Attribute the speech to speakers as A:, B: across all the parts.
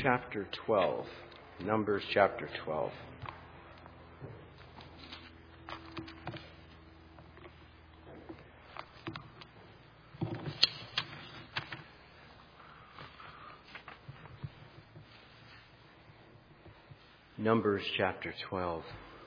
A: chapter 12. Numbers chapter 12. Numbers chapter 12.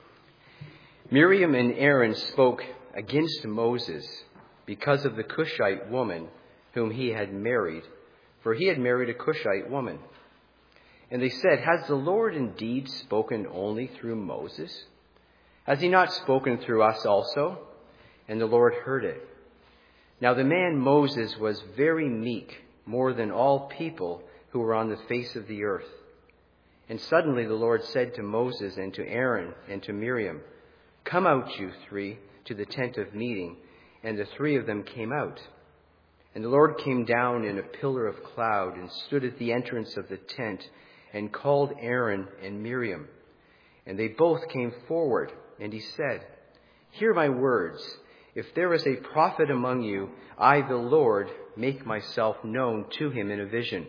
A: Miriam and Aaron spoke against Moses because of the Cushite woman whom he had married, for he had married a Cushite woman. And they said, "Has the Lord indeed spoken only through Moses? Has he not spoken through us also?" And the Lord heard it. Now the man Moses was very meek, more than all people who were on the face of the earth. And suddenly the Lord said to Moses and to Aaron and to Miriam, "Come out, you three, to the tent of meeting." And the three of them came out. And the Lord came down in a pillar of cloud and stood at the entrance of the tent and called Aaron and Miriam. And they both came forward, and he said, "Hear my words. If there is a prophet among you, I, the Lord, make myself known to him in a vision.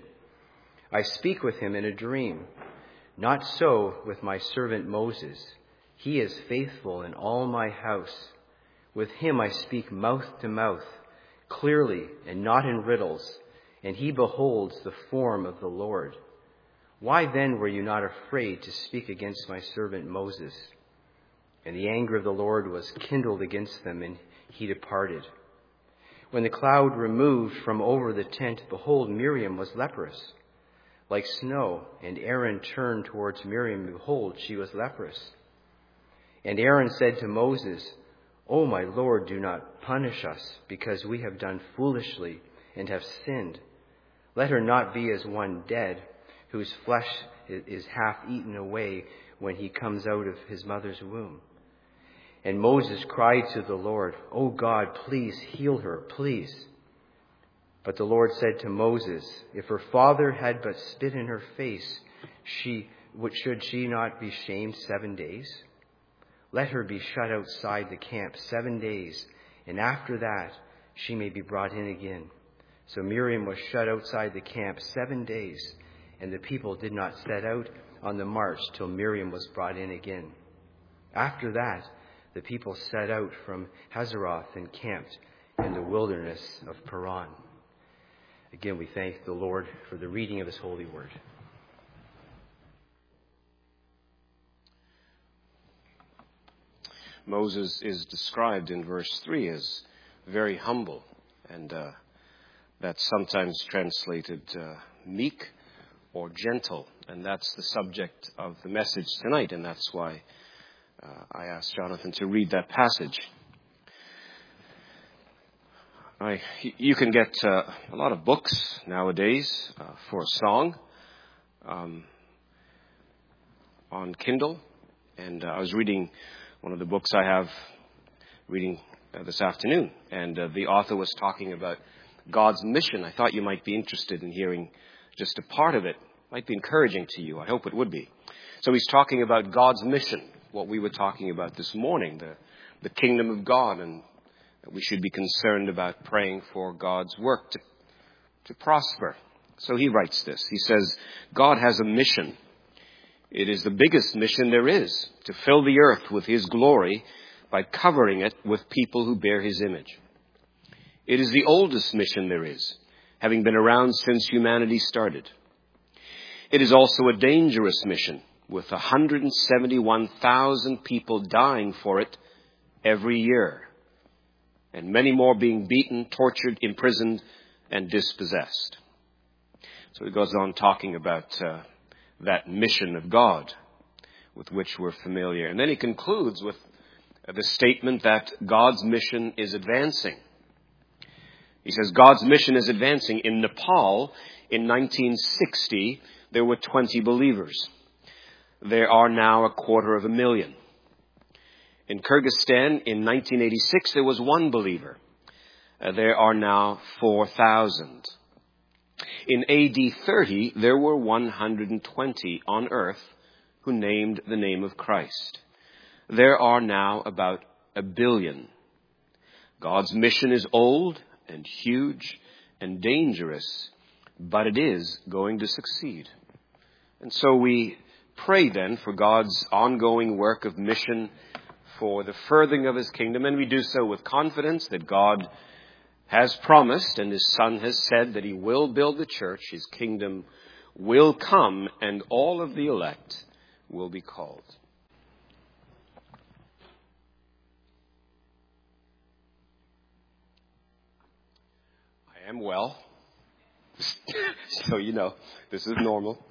A: I speak with him in a dream. Not so with my servant Moses. He is faithful in all my house. With him I speak mouth to mouth, clearly and not in riddles, and he beholds the form of the Lord. Why then were you not afraid to speak against my servant Moses?" And the anger of the Lord was kindled against them, and he departed. When the cloud removed from over the tent, behold, Miriam was leprous, like snow, and Aaron turned towards Miriam, and behold, she was leprous. And Aaron said to Moses, "O my Lord, do not punish us, because we have done foolishly and have sinned. Let her not be as one dead, whose flesh is half eaten away when he comes out of his mother's womb." And Moses cried to the Lord, "O God, please heal her, please." But the Lord said to Moses, "If her father had but spit in her face, should she not be shamed 7 days? Let her be shut outside the camp 7 days, and after that she may be brought in again." So Miriam was shut outside the camp 7 days, and the people did not set out on the march till Miriam was brought in again. After that, the people set out from Hazeroth and camped in the wilderness of Paran. Again, we thank the Lord for the reading of his holy word.
B: Moses is described in verse 3 as very humble, and that's sometimes translated meek or gentle, and that's the subject of the message tonight, and that's why I asked Jonathan to read that passage. You can get a lot of books nowadays for a song on Kindle, and I was reading one of the books I have reading this afternoon, and the author was talking about God's mission. I thought you might be interested in hearing just a part of it. It might be encouraging to you. I hope it would be. So he's talking about God's mission, what we were talking about this morning, the kingdom of God, and we should be concerned about praying for God's work to prosper. So he writes this. He says, God has a mission. It is the biggest mission there is, to fill the earth with his glory by covering it with people who bear his image. It is the oldest mission there is, having been around since humanity started. It is also a dangerous mission, with 171,000 people dying for it every year, and many more being beaten, tortured, imprisoned, and dispossessed. So he goes on talking about that mission of God with which we're familiar. And then he concludes with the statement that God's mission is advancing. He says God's mission is advancing. In Nepal, in 1960, there were 20 believers. There are now 250,000. In Kyrgyzstan, in 1986, there was 1 believer. There are now 4,000. In AD 30, there were 120 on earth who named the name of Christ. There are now about 1 billion. God's mission is old and huge and dangerous, but it is going to succeed. And so we pray then for God's ongoing work of mission for the furthering of his kingdom, and we do so with confidence that God has promised and his Son has said that he will build the church, his kingdom will come, and all of the elect will be called. I am well. So you know, this is normal.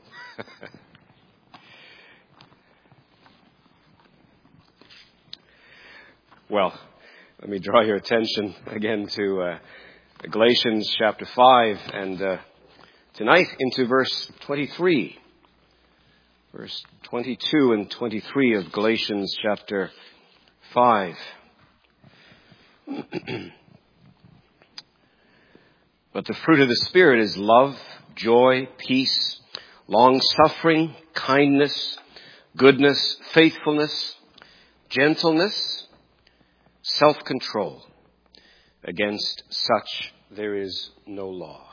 B: Well, let me draw your attention again to Galatians chapter 5 and tonight into verse 23. Verse 22 and 23 of Galatians chapter 5. But the fruit of the Spirit is love, joy, peace, long-suffering, kindness, goodness, faithfulness, gentleness, self-control. Against such there is no law.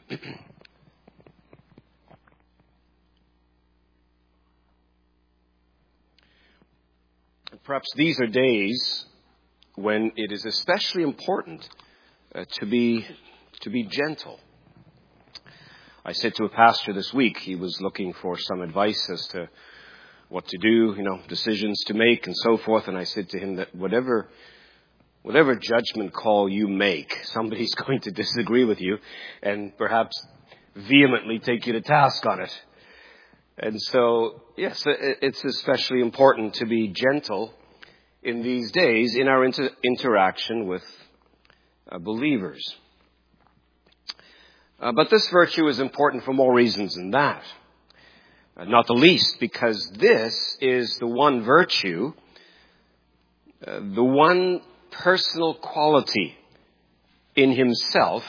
B: Perhaps these are days when it is especially important to be gentle. I said to a pastor this week, he was looking for some advice as to what to do, decisions to make and so forth. And I said to him that whatever judgment call you make, somebody's going to disagree with you and perhaps vehemently take you to task on it. And so, yes, it's especially important to be gentle in these days in our interaction with believers. But this virtue is important for more reasons than that. Not the least because this is the one virtue, the one personal quality in himself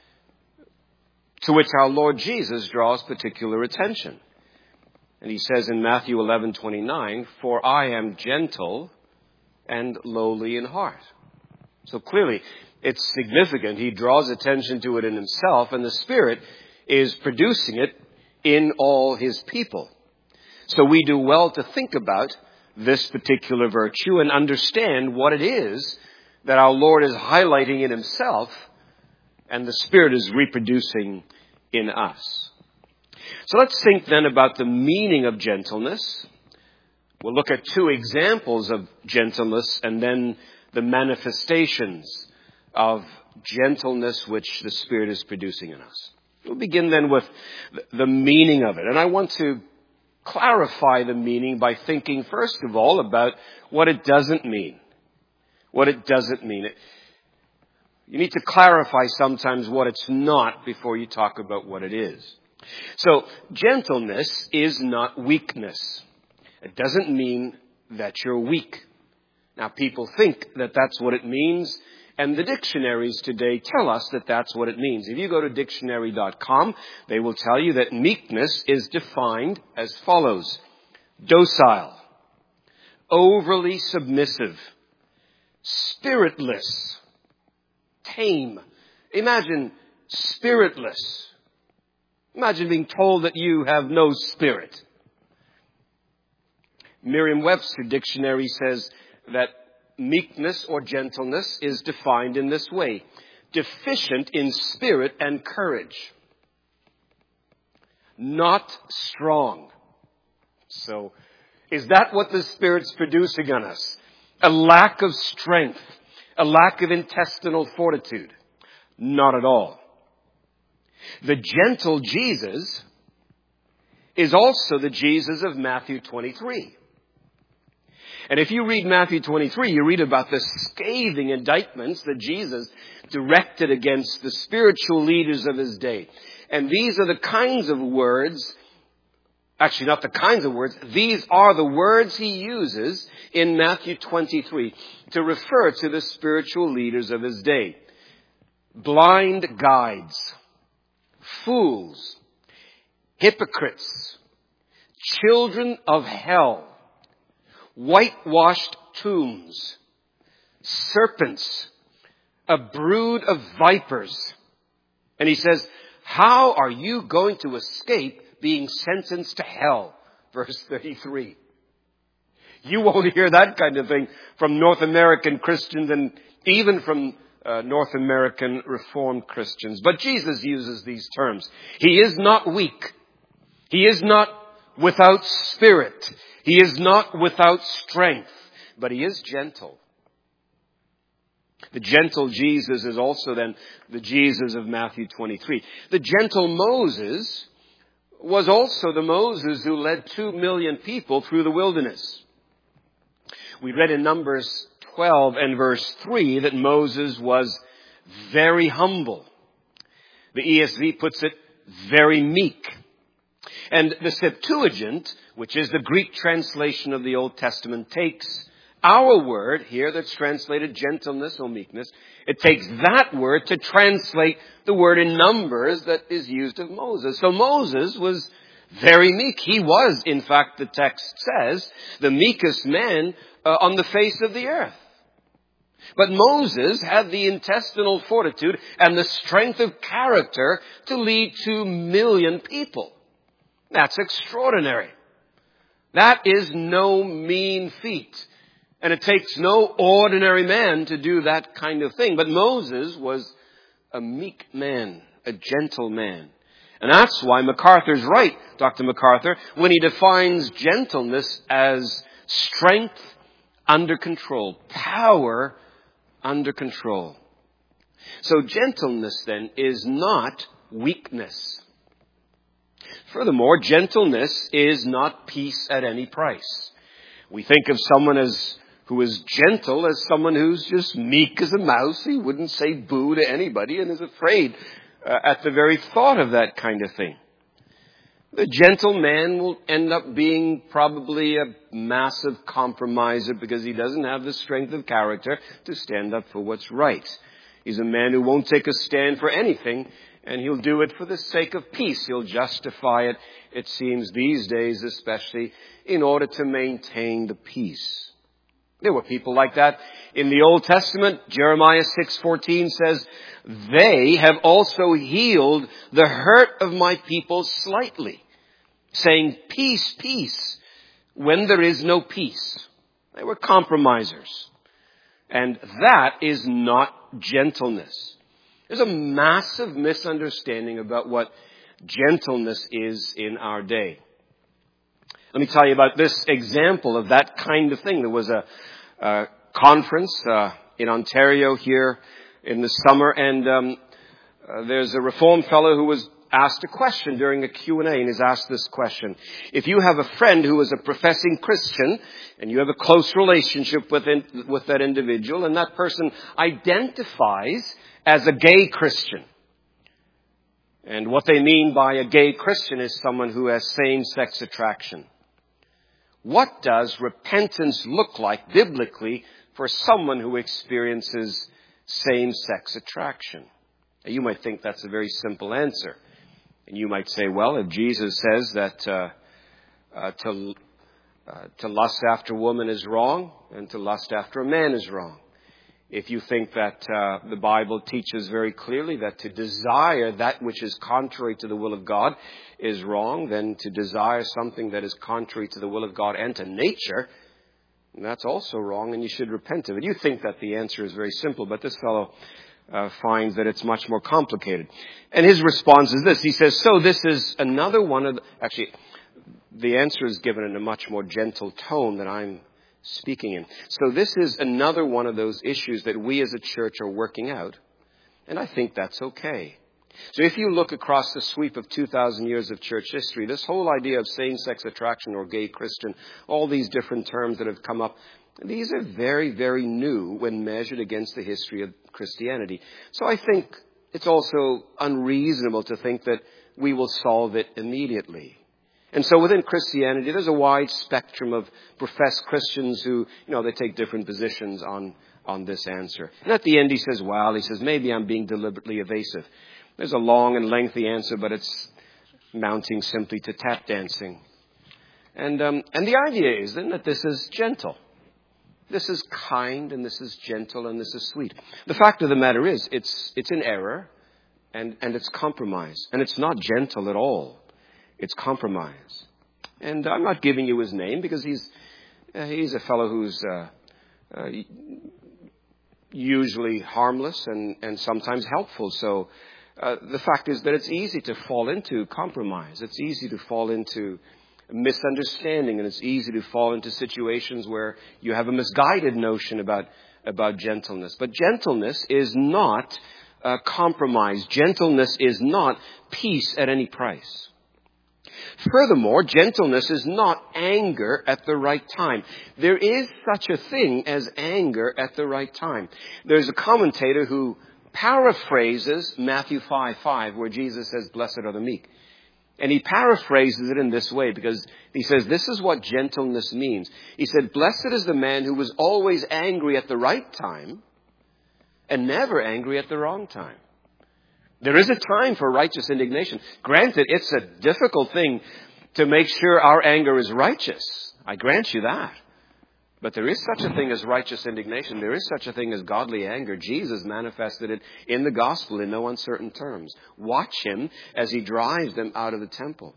B: to which our Lord Jesus draws particular attention. And he says in Matthew 11:29, "For I am gentle and lowly in heart." So clearly, it's significant. He draws attention to it in himself, and the Spirit is producing it in all his people. So we do well to think about this particular virtue and understand what it is that our Lord is highlighting in himself and the Spirit is reproducing in us. So let's think then about the meaning of gentleness. We'll look at two examples of gentleness and then the manifestations of gentleness which the Spirit is producing in us. We'll begin then with the meaning of it. And I want to clarify the meaning by thinking, first of all, about what it doesn't mean. What it doesn't mean. You need to clarify sometimes what it's not before you talk about what it is. So, gentleness is not weakness. It doesn't mean that you're weak. Now, people think that that's what it means, and the dictionaries today tell us that that's what it means. If you go to dictionary.com, they will tell you that meekness is defined as follows: docile, overly submissive, spiritless, tame. Imagine spiritless. Imagine being told that you have no spirit. Merriam-Webster dictionary says that meekness or gentleness is defined in this way: deficient in spirit and courage, not strong. So, is that what the Spirit's producing on us? A lack of strength, a lack of intestinal fortitude? Not at all. The gentle Jesus is also the Jesus of Matthew 23. And if you read Matthew 23, you read about the scathing indictments that Jesus directed against the spiritual leaders of his day. And these are the kinds of words, actually not the kinds of words, these are the words he uses in Matthew 23 to refer to the spiritual leaders of his day. Blind guides, fools, hypocrites, children of hell, whitewashed tombs, serpents, a brood of vipers. And he says, how are you going to escape being sentenced to hell. Verse 33. You won't hear that kind of thing from North American Christians and even from North American Reformed Christians. But Jesus uses these terms. He is not weak. He is not without spirit. He is not without strength. But he is gentle. The gentle Jesus is also then the Jesus of Matthew 23. The gentle Moses was also the Moses who led 2 million people through the wilderness. We read in Numbers 12 and verse 3 that Moses was very humble. The ESV puts it very meek. And the Septuagint, which is the Greek translation of the Old Testament, takes our word here that's translated gentleness or meekness. It takes that word to translate the word in Numbers that is used of Moses. So Moses was very meek. He was, in fact, the text says, the meekest man on the face of the earth. But Moses had the intestinal fortitude and the strength of character to lead 2 million people. That's extraordinary. That is no mean feat. And it takes no ordinary man to do that kind of thing. But Moses was a meek man, a gentle man. And that's why MacArthur's right, Dr. MacArthur, when he defines gentleness as strength under control, power under control. So gentleness then is not weakness. Furthermore, gentleness is not peace at any price. We think of someone who is gentle as someone who's just meek as a mouse. He wouldn't say boo to anybody and is afraid at the very thought of that kind of thing. The gentle man will end up being probably a massive compromiser because he doesn't have the strength of character to stand up for what's right. He's a man who won't take a stand for anything, and he'll do it for the sake of peace. He'll justify it, it seems these days especially, in order to maintain the peace. There were people like that in the Old Testament. Jeremiah 6:14 says, "They have also healed the hurt of my people slightly, saying, 'Peace, peace,' when there is no peace." They were compromisers. And that is not gentleness. There's a massive misunderstanding about what gentleness is in our day. Let me tell you about this example of that kind of thing. There was a conference in Ontario here in the summer, and there's a Reformed fellow who was asked a question during a Q&A, and he's asked this question. If you have a friend who is a professing Christian, and you have a close relationship with that individual, and that person identifies as a gay Christian, and what they mean by a gay Christian is someone who has same-sex attraction. What does repentance look like biblically for someone who experiences same-sex attraction? Now, you might think that's a very simple answer. And you might say, well, if Jesus says that to lust after a woman is wrong and to lust after a man is wrong. If you think that the Bible teaches very clearly that to desire that which is contrary to the will of God is wrong, then to desire something that is contrary to the will of God and to nature, that's also wrong, and you should repent of it. You think that the answer is very simple, but this fellow finds that it's much more complicated. And his response is this. He says, so this is another one of actually, the answer is given in a much more gentle tone than I'm speaking in. So this is another one of those issues that we as a church are working out. And I think that's okay. So if you look across the sweep of 2,000 years of church history, this whole idea of same-sex attraction or gay Christian, all these different terms that have come up, these are very, very new when measured against the history of Christianity. So I think it's also unreasonable to think that we will solve it immediately. And so within Christianity, there's a wide spectrum of professed Christians who, they take different positions on this answer. And at the end he says, maybe I'm being deliberately evasive. There's a long and lengthy answer, but it's mounting simply to tap dancing. And the idea is then that this is gentle. This is kind, and this is gentle, and this is sweet. The fact of the matter is, it's an error, and it's compromise. And it's not gentle at all. It's compromise. And I'm not giving you his name because he's a fellow who's usually harmless and sometimes helpful. So the fact is that it's easy to fall into compromise. It's easy to fall into misunderstanding, and it's easy to fall into situations where you have a misguided notion about gentleness. But gentleness is not compromise. Gentleness is not peace at any price. Furthermore, gentleness is not anger at the right time. There is such a thing as anger at the right time. There's a commentator who paraphrases Matthew 5:5, where Jesus says, "Blessed are the meek." And he paraphrases it in this way because he says, this is what gentleness means. He said, "Blessed is the man who was always angry at the right time and never angry at the wrong time." There is a time for righteous indignation. Granted, it's a difficult thing to make sure our anger is righteous. I grant you that. But there is such a thing as righteous indignation. There is such a thing as godly anger. Jesus manifested it in the gospel in no uncertain terms. Watch him as he drives them out of the temple.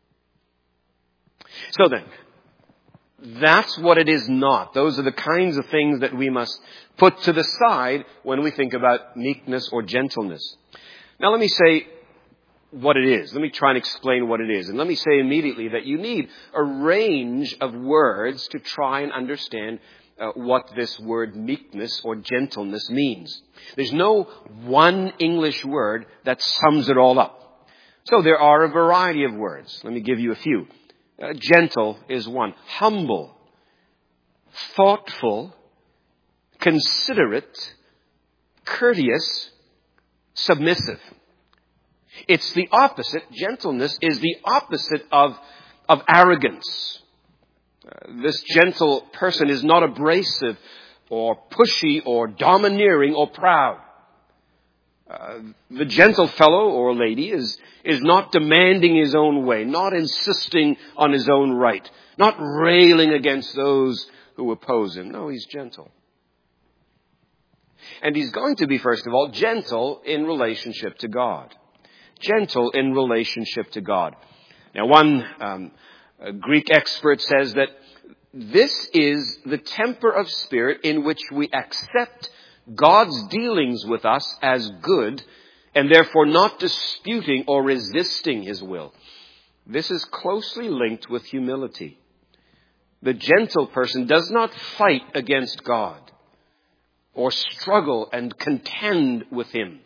B: So then, that's what it is not. Those are the kinds of things that we must put to the side when we think about meekness or gentleness. Now let me say what it is. Let me try and explain what it is. And let me say immediately that you need a range of words to try and understand what this word meekness or gentleness means. There's no one English word that sums it all up. So there are a variety of words. Let me give you a few. Gentle is one. Humble, thoughtful, considerate, courteous, submissive. It's the opposite. Gentleness is the opposite of arrogance. This gentle person is not abrasive or pushy or domineering or proud. The gentle fellow or lady is not demanding his own way, not insisting on his own right, not railing against those who oppose him. No, he's gentle. And he's going to be, first of all, gentle in relationship to God. Gentle in relationship to God. Now, one Greek expert says that this is the temper of spirit in which we accept God's dealings with us as good and therefore not disputing or resisting his will. This is closely linked with humility. The gentle person does not fight against God or struggle and contend with him.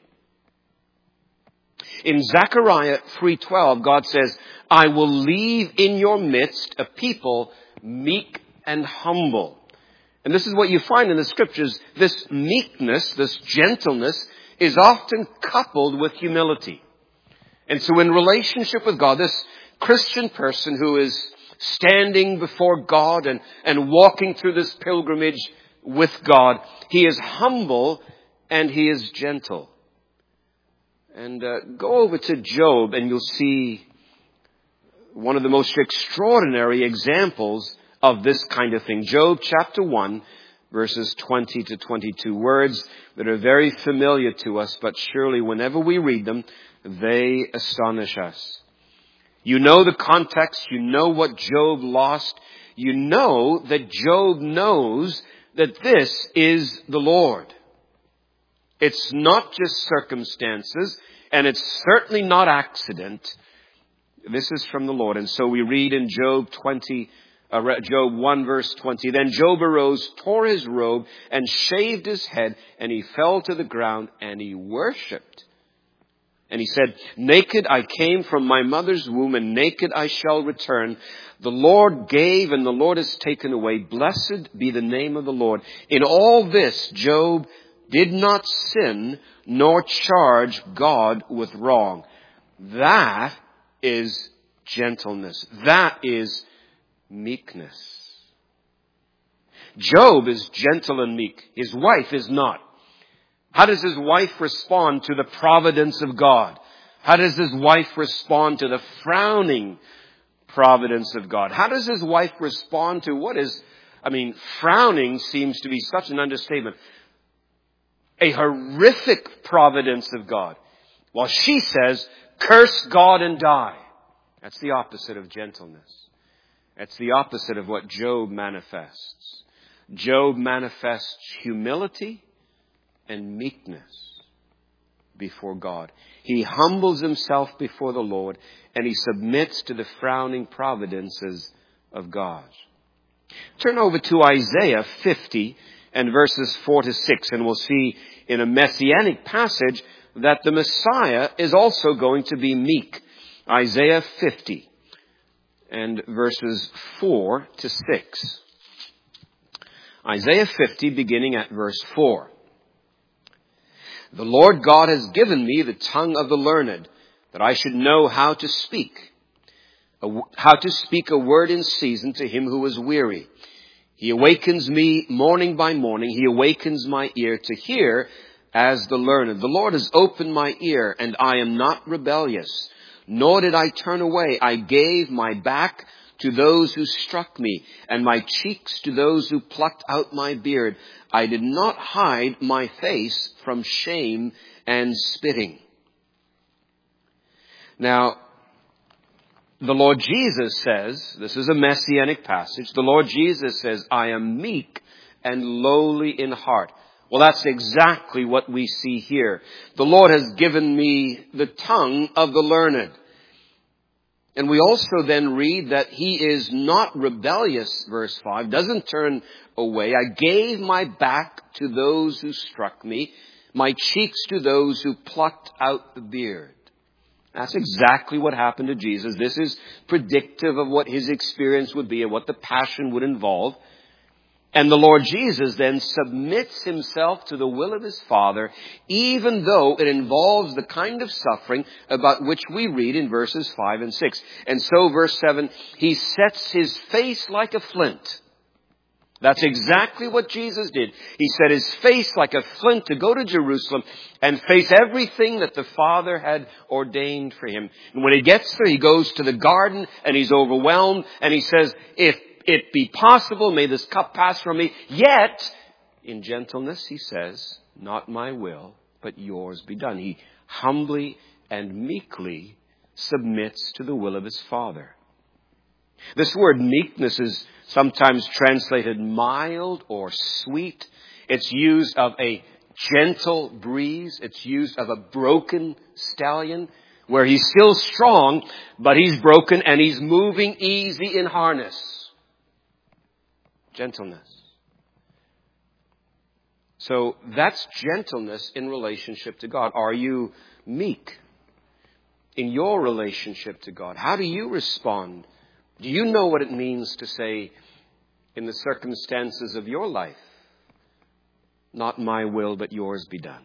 B: In Zechariah 3:12, God says, "I will leave in your midst a people meek and humble." And this is what you find in the scriptures. This meekness, this gentleness, is often coupled with humility. And so in relationship with God, this Christian person who is standing before God and walking through this pilgrimage with God, he is humble and he is gentle. And go over to Job and you'll see one of the most extraordinary examples of this kind of thing. Job chapter 1, verses 20 to 22. Words that are very familiar to us, but surely whenever we read them, they astonish us. You know the context. You know what Job lost. You know that Job knows that this is the Lord. It's not just circumstances, and it's certainly not accident. This is from the Lord. And so we read in Job 1 verse 20, "Then Job arose, tore his robe, and shaved his head, and he fell to the ground, and he worshipped. And he said, 'Naked I came from my mother's womb, and naked I shall return. The Lord gave, and the Lord has taken away. Blessed be the name of the Lord.' In all this, Job did not sin, nor charge God with wrong." That is gentleness. That is meekness. Job is gentle and meek. His wife is not. How does his wife respond to the providence of God? How does his wife respond to the frowning providence of God? How does his wife respond to frowning seems to be such an understatement. A horrific providence of God. While she says, "Curse God and die." That's the opposite of gentleness. That's the opposite of what Job manifests. Job manifests humility and meekness before God. He humbles himself before the Lord, and he submits to the frowning providences of God. Turn over to Isaiah 50 and verses 4 to 6, and we'll see in a messianic passage that the Messiah is also going to be meek. Isaiah 50 and verses 4 to 6. Isaiah 50, beginning at verse 4. The Lord God has given me the tongue of the learned, that I should know how to speak a word in season to him who is weary. He awakens me morning by morning. He awakens my ear to hear as the learned. The Lord has opened my ear, and I am not rebellious, nor did I turn away. I gave my back to those who struck me, and my cheeks to those who plucked out my beard. I did not hide my face from shame and spitting. Now, the Lord Jesus says, this is a messianic passage, the Lord Jesus says, I am meek and lowly in heart. Well, that's exactly what we see here. The Lord has given me the tongue of the learned. And we also then read that he is not rebellious, verse 5, doesn't turn away. I gave my back to those who struck me, my cheeks to those who plucked out the beard. That's exactly what happened to Jesus. This is predictive of what his experience would be and what the passion would involve. And the Lord Jesus then submits himself to the will of his Father, even though it involves the kind of suffering about which we read in verses 5 and 6. And so, verse 7, he sets his face like a flint. That's exactly what Jesus did. He set his face like a flint to go to Jerusalem and face everything that the Father had ordained for him. And when he gets there, he goes to the garden and he's overwhelmed and he says, if it be possible, may this cup pass from me. Yet, in gentleness, he says, not my will, but yours be done. He humbly and meekly submits to the will of his Father. This word meekness is sometimes translated mild or sweet. It's used of a gentle breeze. It's used of a broken stallion, where he's still strong, but he's broken and he's moving easy in harness. Gentleness. So that's gentleness in relationship to God. Are you meek in your relationship to God? How do you respond? Do you know what it means to say, in the circumstances of your life, not my will, but yours be done?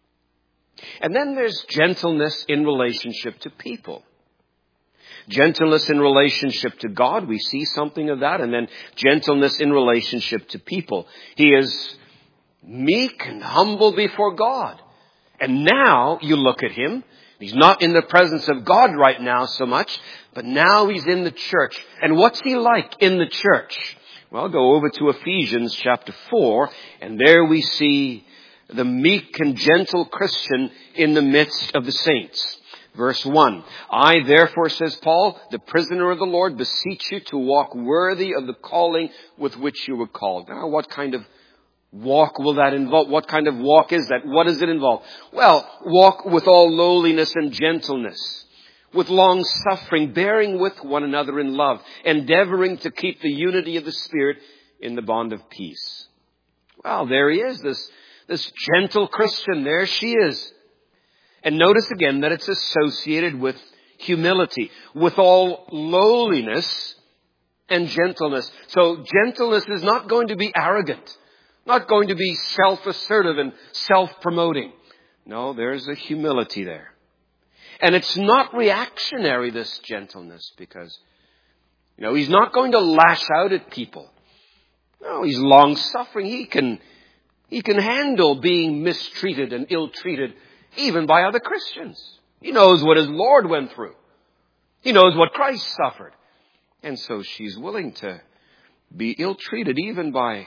B: And then there's gentleness in relationship to people. Gentleness in relationship to God, we see something of that. And then gentleness in relationship to people. He is meek and humble before God. And now you look at him. He's not in the presence of God right now so much, but now he's in the church. And what's he like in the church? Well, go over to Ephesians chapter 4, and there we see the meek and gentle Christian in the midst of the saints. Verse 1, I therefore, says Paul, the prisoner of the Lord, beseech you to walk worthy of the calling with which you were called. Now, what kind of walk will that involve? What kind of walk is that? What does it involve? Well, walk with all lowliness and gentleness, with long suffering, bearing with one another in love, endeavoring to keep the unity of the Spirit in the bond of peace. Well, there he is, this gentle Christian. There she is. And notice again that it's associated with humility, with all lowliness and gentleness. So gentleness is not going to be arrogant, not going to be self-assertive and self-promoting. No, there's a humility there. And it's not reactionary, this gentleness, because, he's not going to lash out at people. No, he's long-suffering. He can handle being mistreated and ill-treated, even by other Christians. He knows what his Lord went through. He knows what Christ suffered. And so she's willing to be ill-treated even by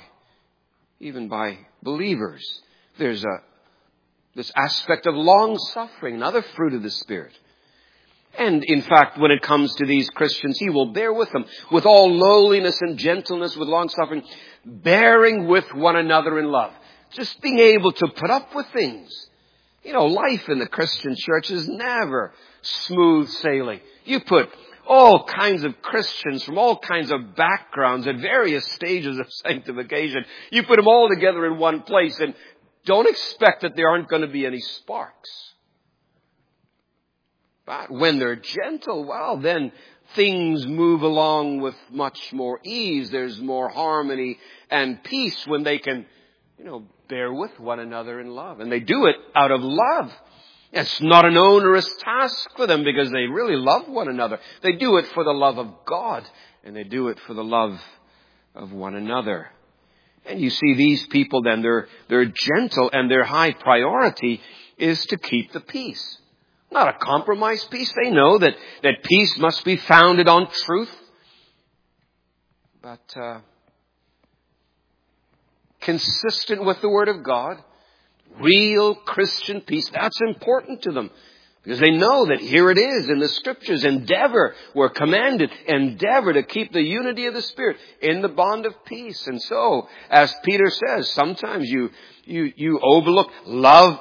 B: believers. There's this aspect of long-suffering, another fruit of the Spirit. And in fact, when it comes to these Christians, he will bear with them with all lowliness and gentleness, with long suffering, bearing with one another in love. Just being able to put up with things. You know, life in the Christian church is never smooth sailing. You put all kinds of Christians from all kinds of backgrounds at various stages of sanctification. You put them all together in one place and don't expect that there aren't going to be any sparks. But when they're gentle, well, then things move along with much more ease. There's more harmony and peace when they can, bear with one another in love. And they do it out of love. It's not an onerous task for them because they really love one another. They do it for the love of God, and they do it for the love of one another. And you see these people then, they're gentle, and their high priority is to keep the peace. Not a compromised peace. They know that peace must be founded on truth. But consistent with the Word of God, real Christian peace, that's important to them. Because they know that here it is in the Scriptures. We're commanded, endeavor to keep the unity of the Spirit in the bond of peace. And so, as Peter says, sometimes you overlook love.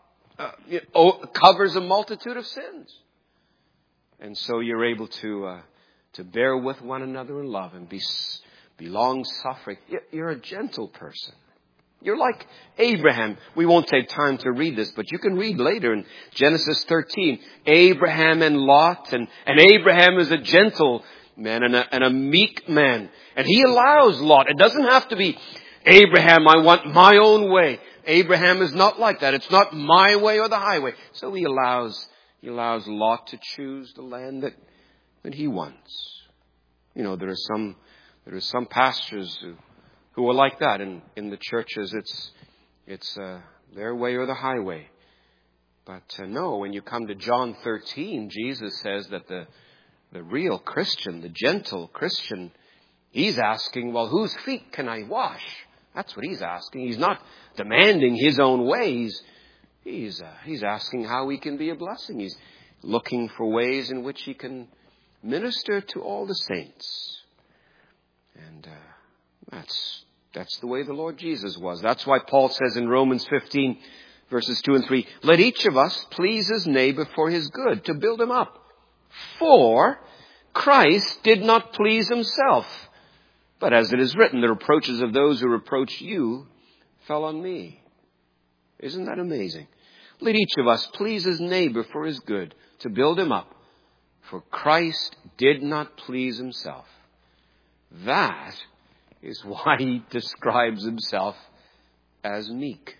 B: Covers a multitude of sins. And so you're able to bear with one another in love and be long-suffering. You're a gentle person. You're like Abraham. We won't take time to read this, but you can read later in Genesis 13. Abraham and Lot. And Abraham is a gentle man and a meek man. And he allows Lot. It doesn't have to be, Abraham, I want my own way. Abraham is not like that. It's not my way or the highway. So he allows Lot to choose the land that he wants. There are some pastors who are like that in the churches. It's their way or the highway. But no, when you come to John 13, Jesus says that the real Christian, the gentle Christian, he's asking, well, whose feet can I wash? That's what he's asking. He's not demanding his own ways. He's asking how he can be a blessing. He's looking for ways in which he can minister to all the saints. And that's the way the Lord Jesus was. That's why Paul says in Romans 15, verses 2 and 3, let each of us please his neighbor for his good, to build him up. For Christ did not please himself. But as it is written, the reproaches of those who reproach you fell on me. Isn't that amazing? Let each of us please his neighbor for his good, to build him up. For Christ did not please himself. That is why he describes himself as meek.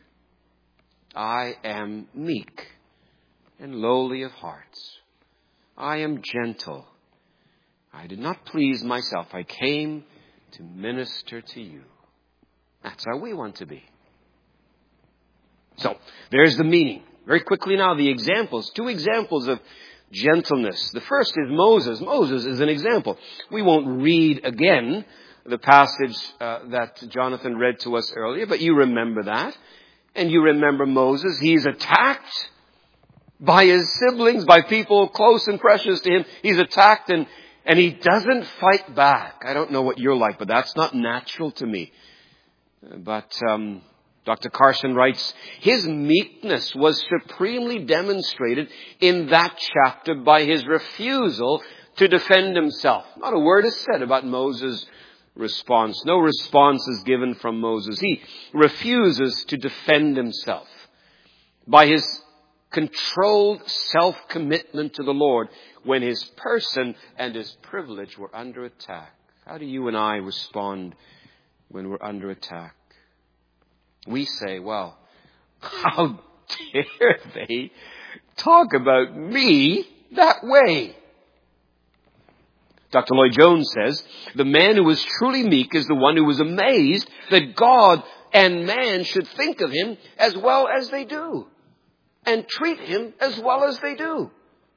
B: I am meek and lowly of hearts. I am gentle. I did not please myself. I came to minister to you. That's how we want to be. So, there's the meaning. Very quickly now, the examples. 2 examples of gentleness. The first is Moses. Moses is an example. We won't read again the passage that Jonathan read to us earlier, but you remember that. And you remember Moses. He's attacked by his siblings, by people close and precious to him. He's attacked and he doesn't fight back. I don't know what you're like, but that's not natural to me. But Dr. Carson writes, his meekness was supremely demonstrated in that chapter by his refusal to defend himself. Not a word is said about Moses' response. No response is given from Moses. He refuses to defend himself. By his controlled self-commitment to the Lord when his person and his privilege were under attack. How do you and I respond when we're under attack? We say, well, how dare they talk about me that way? Dr. Lloyd Jones says, the man who is truly meek is the one who is amazed that God and man should think of him as well as they do, and treat him as well as they do.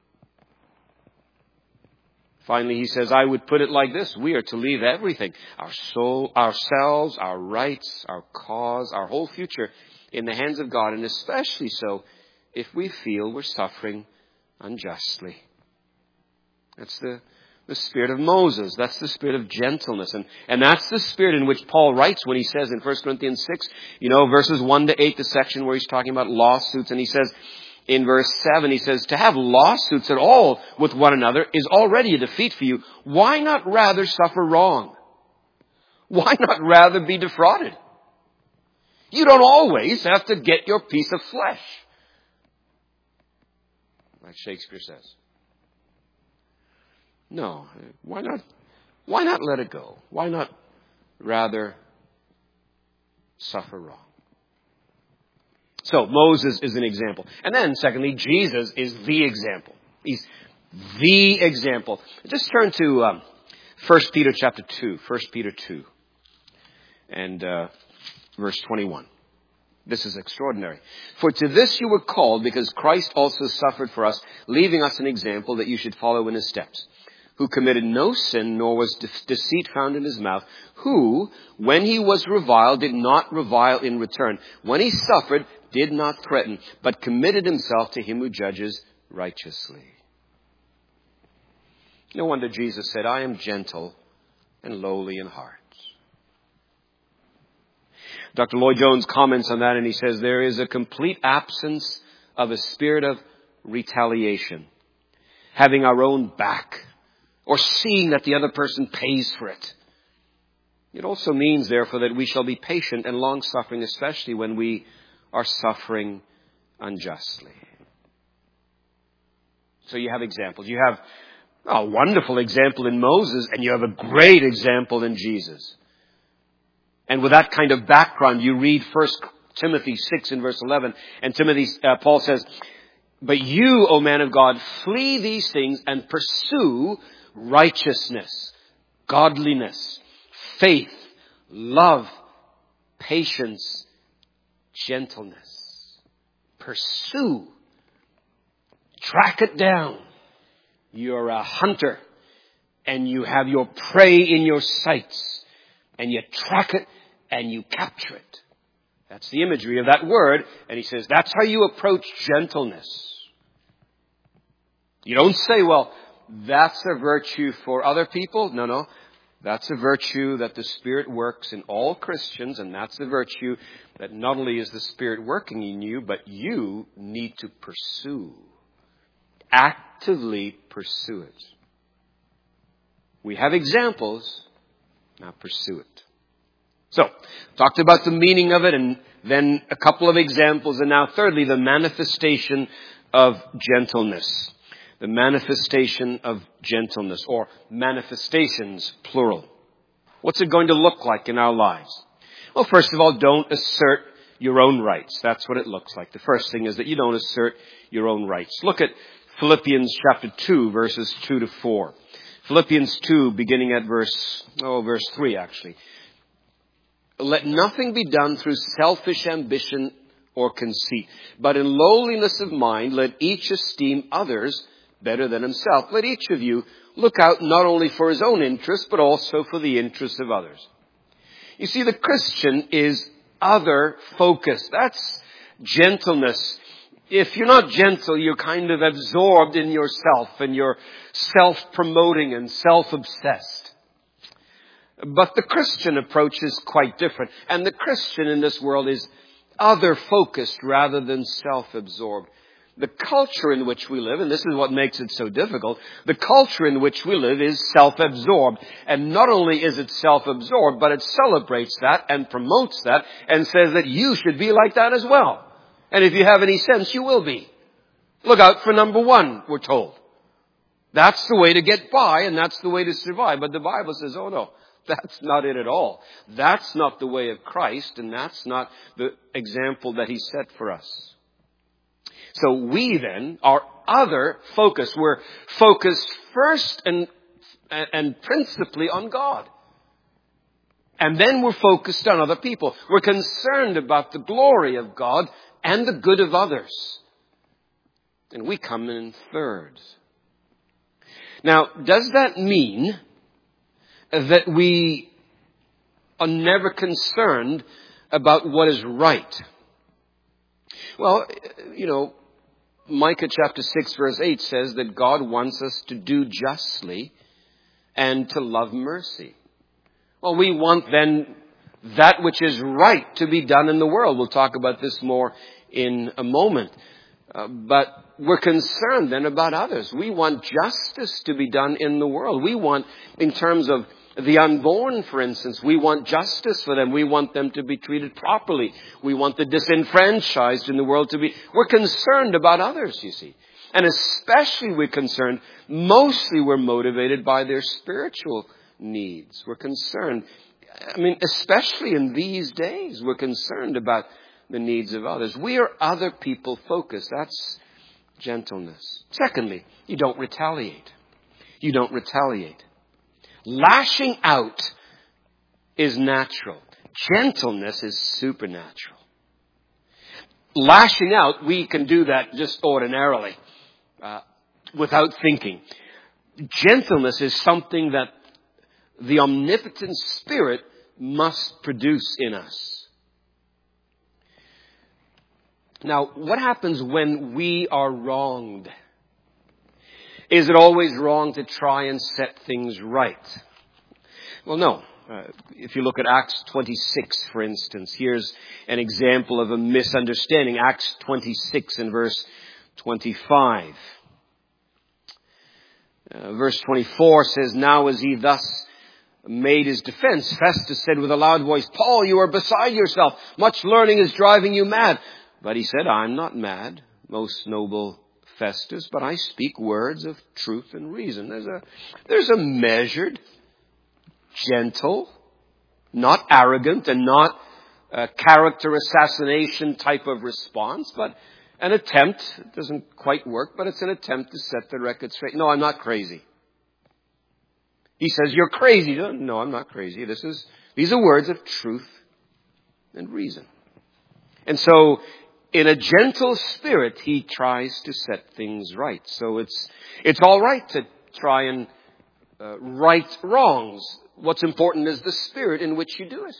B: Finally, he says, I would put it like this. We are to leave everything, our soul, ourselves, our rights, our cause, our whole future in the hands of God, and especially so if we feel we're suffering unjustly. That's the spirit of Moses. That's the spirit of gentleness. And that's the spirit in which Paul writes when he says in 1 Corinthians 6, verses 1 to 8, the section where he's talking about lawsuits. And he says in verse 7, he says, to have lawsuits at all with one another is already a defeat for you. Why not rather suffer wrong? Why not rather be defrauded? You don't always have to get your piece of flesh, like Shakespeare says. No, why not? Why not let it go? Why not rather suffer wrong? So Moses is an example. And then secondly, Jesus is the example. He's the example. Just turn to 1 Peter chapter 2. 1 Peter 2 and verse 21. This is extraordinary. For to this you were called, because Christ also suffered for us, leaving us an example that you should follow in his steps, who committed no sin, nor was deceit found in his mouth, who, when he was reviled, did not revile in return. When he suffered, did not threaten, but committed himself to him who judges righteously. No wonder Jesus said, I am gentle and lowly in heart. Dr. Lloyd Jones comments on that, and he says there is a complete absence of a spirit of retaliation, having our own back, or seeing that the other person pays for it. It also means, therefore, that we shall be patient and long-suffering, especially when we are suffering unjustly. So you have examples. You have a wonderful example in Moses, and you have a great example in Jesus. And with that kind of background, you read 1 Timothy 6 in verse 11. And Paul says, but you, O man of God, flee these things and pursue righteousness, godliness, faith, love, patience, gentleness. Pursue. Track it down. You're a hunter and you have your prey in your sights and you track it and you capture it. That's the imagery of that word. And he says, that's how you approach gentleness. You don't say, well, that's a virtue for other people. No. That's a virtue that the Spirit works in all Christians. And that's the virtue that not only is the Spirit working in you, but you need to pursue. Actively pursue it. We have examples. Now pursue it. So, talked about the meaning of it, and then a couple of examples, and now thirdly, the manifestation of gentleness. The manifestation of gentleness, or manifestations, plural. What's it going to look like in our lives? Well, first of all, don't assert your own rights. That's what it looks like. The first thing is that you don't assert your own rights. Look at Philippians chapter 2, verses 2 to 4. Philippians 2, beginning at verse 3 actually. Let nothing be done through selfish ambition or conceit, but in lowliness of mind, let each esteem others better than himself. Let each of you look out not only for his own interest, but also for the interests of others. You see, the Christian is other-focused. That's gentleness. If you're not gentle, you're kind of absorbed in yourself, and you're self-promoting and self-obsessed. But the Christian approach is quite different. And the Christian in this world is other-focused rather than self-absorbed. The culture in which we live, and this is what makes it so difficult, the culture in which we live is self-absorbed. And not only is it self-absorbed, but it celebrates that and promotes that and says that you should be like that as well. And if you have any sense, you will be. Look out for number one, we're told. That's the way to get by, and that's the way to survive. But the Bible says, oh no. That's not it at all. That's not the way of Christ, and that's not the example that he set for us. So we then are other focused. We're focused first and principally on God. And then we're focused on other people. We're concerned about the glory of God and the good of others. And we come in third. Now, does that mean that we are never concerned about what is right? Well, Micah chapter 6 verse 8 says that God wants us to do justly and to love mercy. Well, we want then that which is right to be done in the world. We'll talk about this more in a moment. But we're concerned then about others. We want justice to be done in the world. We want, in terms of the unborn, for instance, we want justice for them. We want them to be treated properly. We want the disenfranchised in the world to be... We're concerned about others, you see. And especially mostly we're motivated by their spiritual needs. We're concerned, especially in these days, we're concerned about the needs of others. We are other people focused. That's gentleness. Secondly, you don't retaliate. You don't retaliate. Lashing out is natural. Gentleness is supernatural. Lashing out, we can do that just ordinarily, without thinking. Gentleness is something that the omnipotent Spirit must produce in us. Now, what happens when we are wronged? Is it always wrong to try and set things right? Well, no. If you look at Acts 26, for instance, here's an example of a misunderstanding. Acts 26 and verse 25. Verse 24 says, "Now as he thus made his defense, Festus said with a loud voice, 'Paul, you are beside yourself. Much learning is driving you mad.' But he said, 'I'm not mad, most noble Festus, but I speak words of truth and reason.'" There's a measured, gentle, not arrogant and not a character assassination type of response, but an attempt. It doesn't quite work, but it's an attempt to set the record straight. "No, I'm not crazy." He says, "You're crazy." "No, I'm not crazy. These are words of truth and reason." And so, in a gentle spirit, he tries to set things right. So it's all right to try and right wrongs. What's important is the spirit in which you do it.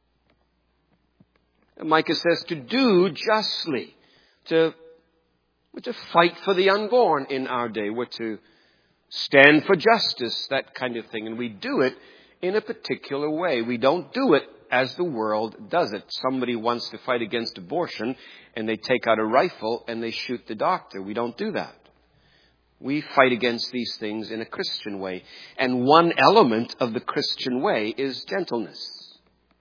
B: And Micah says to do justly, to fight for the unborn in our day. We're to stand for justice, that kind of thing. And we do it in a particular way. We don't do it as the world does it. Somebody wants to fight against abortion and they take out a rifle and they shoot the doctor. We don't do that. We fight against these things in a Christian way. And one element of the Christian way is gentleness.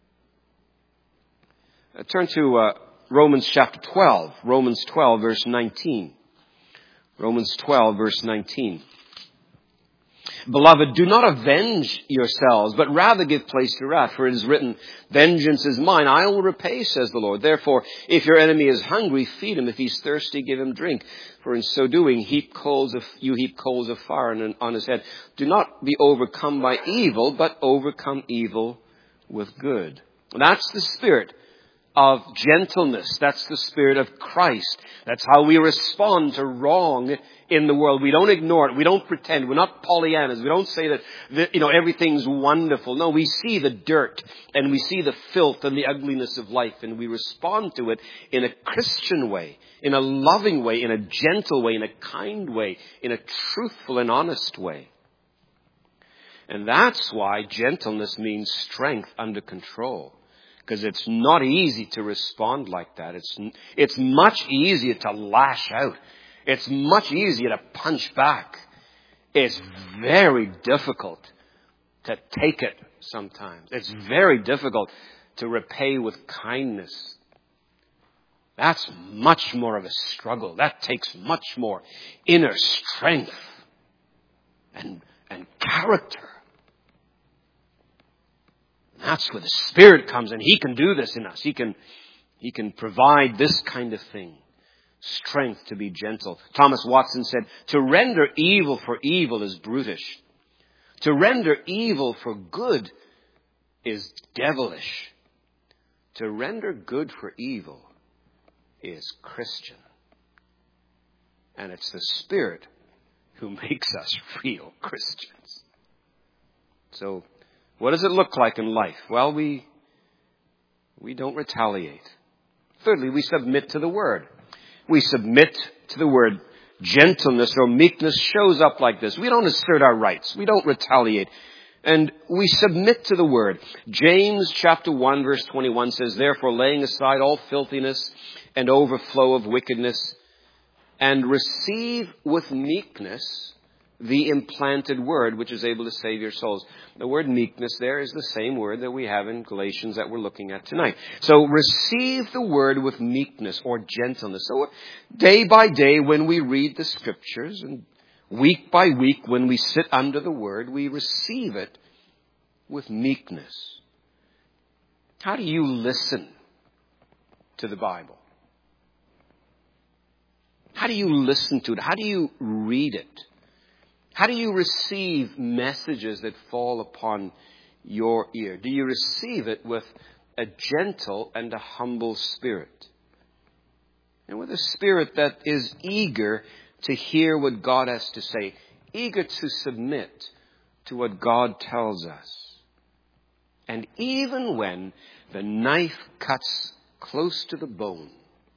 B: Turn to Romans chapter 12. Romans 12 verse 19. Romans 12 verse 19. "Beloved, do not avenge yourselves, but rather give place to wrath. For it is written, 'Vengeance is mine, I will repay, says the Lord.' Therefore, if your enemy is hungry, feed him. If he's thirsty, give him drink. For in so doing, you heap coals of fire on his head. Do not be overcome by evil, but overcome evil with good." That's the spirit of gentleness. That's the spirit of Christ. That's how we respond to wrong in the world. We don't ignore it. We don't pretend. We're not Pollyannas. We don't say that everything's wonderful. No, we see the dirt and we see the filth and the ugliness of life, and we respond to it in a Christian way, in a loving way, in a gentle way, in a kind way, in a truthful and honest way. And that's why gentleness means strength under control. Because it's not easy to respond like that. It's much easier to lash out. It's much easier to punch back. It's very difficult to take it sometimes. It's very difficult to repay with kindness. That's much more of a struggle. That takes much more inner strength and character. That's where the Spirit comes, and He can do this in us. He can provide this kind of thing. Strength to be gentle. Thomas Watson said, "To render evil for evil is brutish. To render evil for good is devilish. To render good for evil is Christian." And it's the Spirit who makes us real Christians. So, what does it look like in life? Well, we don't retaliate. Thirdly, we submit to the Word. We submit to the word gentleness or meekness shows up like this. We don't assert our rights. We don't retaliate. And we submit to the word. James chapter 1 verse 21 says, therefore laying aside all filthiness and overflow of wickedness, and receive with meekness the implanted word, which is able to save your souls. The word meekness there is the same word that we have in Galatians that we're looking at tonight. So receive the word with meekness or gentleness. So day by day when we read the scriptures and week by week when we sit under the word, we receive it with meekness. How do you listen to the Bible? How do you listen to it? How do you read it? How do you receive messages that fall upon your ear? Do you receive it with a gentle and a humble spirit? And with a spirit that is eager to hear what God has to say, eager to submit to what God tells us. And even when the knife cuts close to the bone,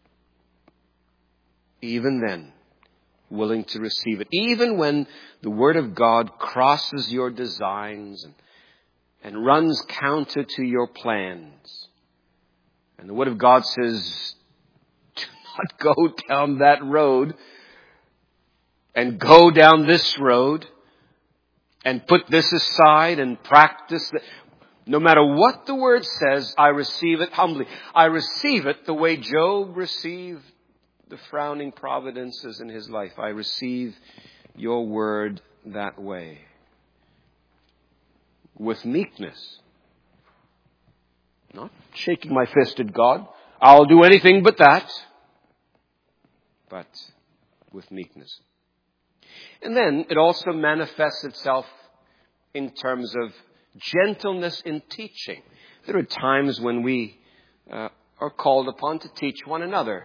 B: even then, willing to receive it. Even when the Word of God crosses your designs and runs counter to your plans. And the Word of God says, do not go down that road and go down this road and put this aside and practice. No matter what the Word says, I receive it humbly. I receive it the way Job received the frowning providences in his life. I receive your word that way. With meekness. Not shaking my fist at God. I'll do anything but that. But with meekness. And then it also manifests itself in terms of gentleness in teaching. There are times when we are called upon to teach one another.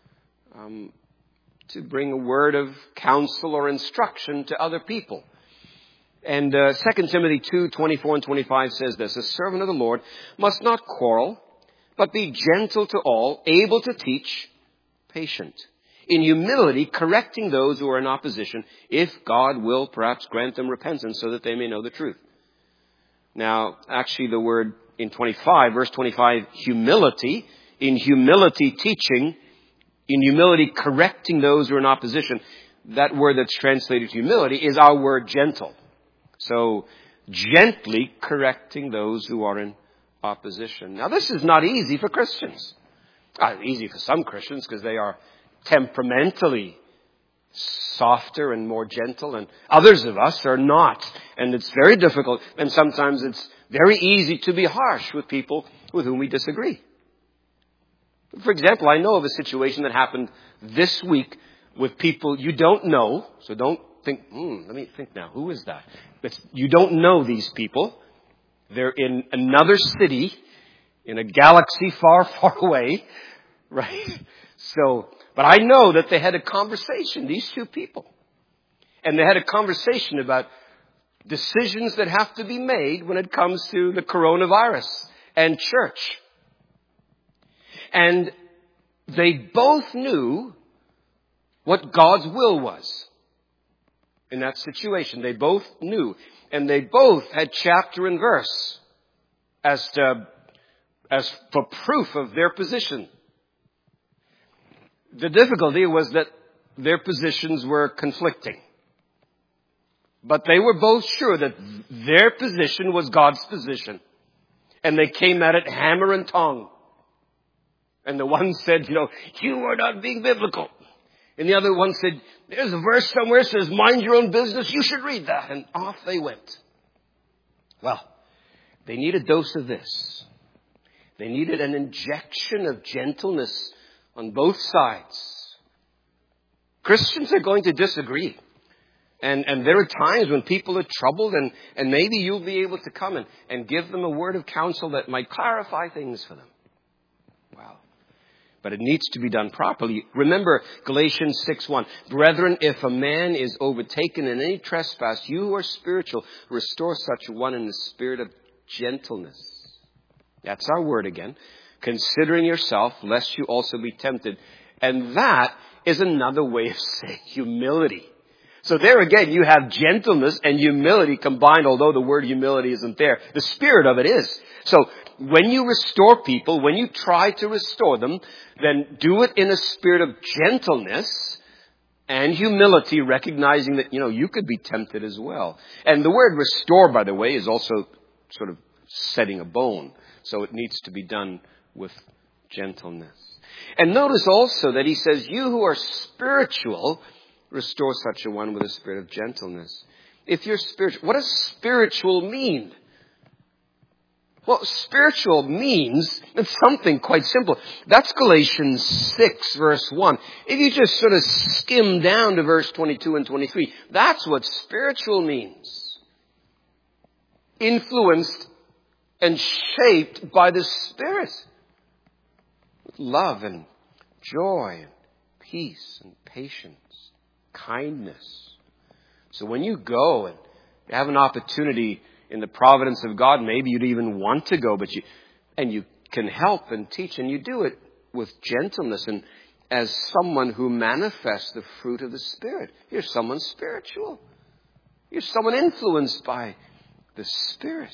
B: To bring a word of counsel or instruction to other people. And 2 Timothy 2:24 and 25 says this, a servant of the Lord must not quarrel, but be gentle to all, able to teach, patient, in humility correcting those who are in opposition, if God will perhaps grant them repentance so that they may know the truth. Now, actually the word in 25, verse 25, humility, in humility teaching, in humility correcting those who are in opposition, that word that's translated humility is our word gentle. So gently correcting those who are in opposition. Now this is not easy for Christians. Easy for some Christians because they are temperamentally softer and more gentle, and others of us are not. And it's very difficult, and sometimes it's very easy to be harsh with people with whom we disagree. For example, I know of a situation that happened this week with people you don't know. So don't think, let me think now. Who is that? You don't know these people. They're in another city, in a galaxy far, far away. Right? But I know that they had a conversation, these two people. And they had a conversation about decisions that have to be made when it comes to the coronavirus and church. And they both knew what God's will was in that situation. They both knew. And they both had chapter and verse as for proof of their position. The difficulty was that their positions were conflicting. But they were both sure that their position was God's position. And they came at it hammer and tongue. And the one said, you are not being biblical. And the other one said, there's a verse somewhere that says, mind your own business. You should read that. And off they went. Well, they need a dose of this. They needed an injection of gentleness on both sides. Christians are going to disagree. And there are times when people are troubled and maybe you'll be able to come and give them a word of counsel that might clarify things for them. Wow. But it needs to be done properly. Remember Galatians 6:1. Brethren, if a man is overtaken in any trespass, you who are spiritual, restore such one in the spirit of gentleness. That's our word again. Considering yourself, lest you also be tempted. And that is another way of saying humility. So there again, you have gentleness and humility combined, although the word humility isn't there. The spirit of it is. So when you restore people, when you try to restore them, then do it in a spirit of gentleness and humility, recognizing that, you could be tempted as well. And the word restore, by the way, is also sort of setting a bone. So it needs to be done with gentleness. And notice also that he says, you who are spiritual, restore such a one with a spirit of gentleness. If you're spiritual, what does spiritual mean? Well, spiritual means it's something quite simple. That's Galatians 6, verse 1. If you just sort of skim down to verse 22 and 23, that's what spiritual means. Influenced and shaped by the Spirit. With love and joy and peace and patience. Kindness. So when you go and you have an opportunity in the providence of God, maybe you'd even want to go, but you can help and teach, and you do it with gentleness and as someone who manifests the fruit of the Spirit. You're someone spiritual. You're someone influenced by the Spirit.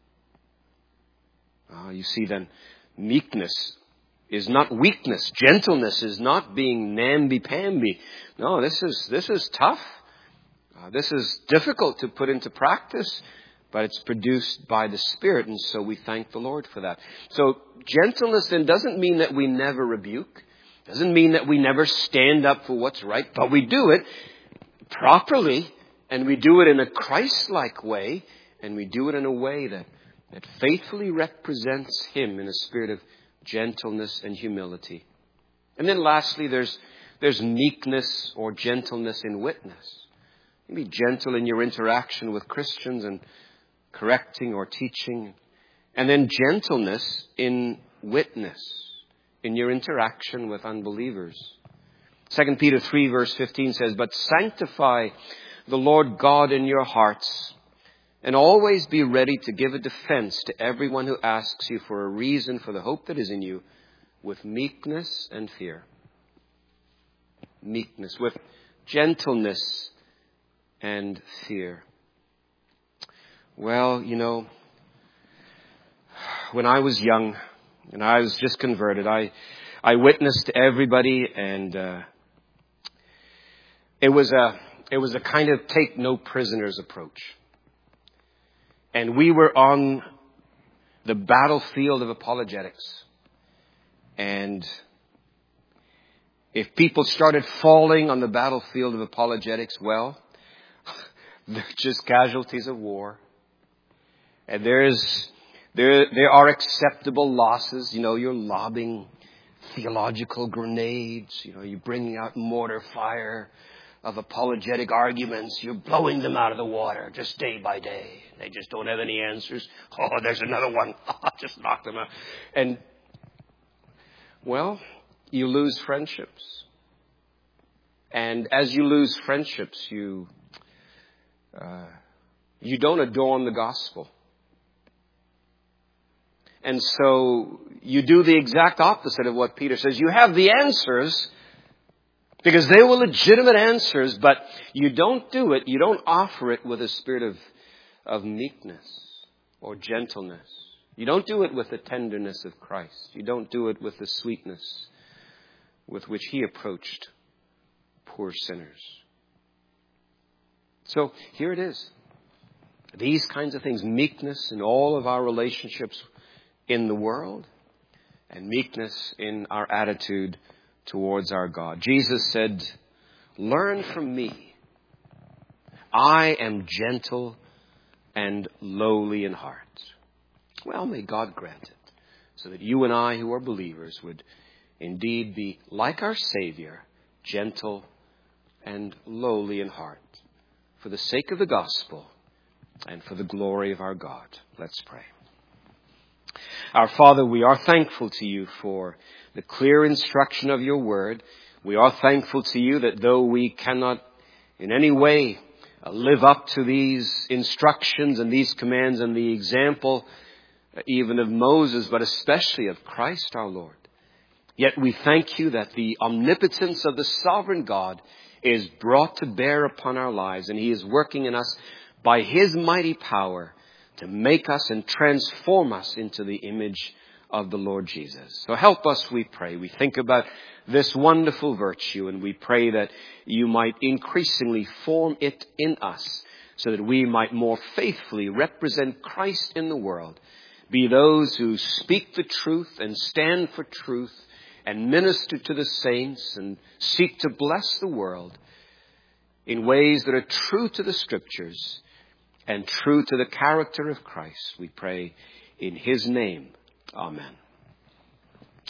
B: You see then, meekness is not weakness. Gentleness is not being namby-pamby. No, this is tough. This is difficult to put into practice, but it's produced by the Spirit, and so we thank the Lord for that. So gentleness then doesn't mean that we never rebuke. Doesn't mean that we never stand up for what's right, but we do it properly, and we do it in a Christ-like way, and we do it in a way that faithfully represents Him in a spirit of gentleness and humility. And then lastly, there's meekness or gentleness in witness. You be gentle in your interaction with Christians and correcting or teaching. And then gentleness in witness, in your interaction with unbelievers. 2 Peter 3 verse 15 says, "But sanctify the Lord God in your hearts, and always be ready to give a defense to everyone who asks you for a reason for the hope that is in you, with meekness and fear." Meekness, with gentleness and fear. Well, when I was young and I was just converted, I witnessed to everybody, and it was a kind of take no prisoners approach. And we were on the battlefield of apologetics. And if people started falling on the battlefield of apologetics, well, they're just casualties of war. And there are acceptable losses. You're lobbing theological grenades. You're bringing out mortar fire of apologetic arguments. You're blowing them out of the water just day by day. They just don't have any answers. Oh, there's another one. Just knock them out. And, well, you lose friendships. And as you lose friendships, you don't adorn the gospel. And so you do the exact opposite of what Peter says. You have the answers, because they were legitimate answers, but you don't do it, you don't offer it with a spirit of meekness or gentleness. You don't do it with the tenderness of Christ. You don't do it with the sweetness with which He approached poor sinners. So here it is. These kinds of things, meekness in all of our relationships in the world, and meekness in our attitude towards our God. Jesus said, "Learn from me. I am gentle and lowly in heart." Well, may God grant it, so that you and I who are believers would indeed be like our Savior, gentle and lowly in heart, for the sake of the gospel and for the glory of our God. Let's pray. Our Father, we are thankful to you for the clear instruction of your word. We are thankful to you that though we cannot in any way live up to these instructions and these commands and the example even of Moses, but especially of Christ our Lord, Yet we thank you that the omnipotence of the sovereign God is brought to bear upon our lives, and he is working in us by his mighty power to make us and transform us into the image of the Lord Jesus. So help us, we pray. We think about this wonderful virtue, and we pray that you might increasingly form it in us so that we might more faithfully represent Christ in the world, be those who speak the truth and stand for truth and minister to the saints and seek to bless the world in ways that are true to the Scriptures and true to the character of Christ. We pray in his name. Amen.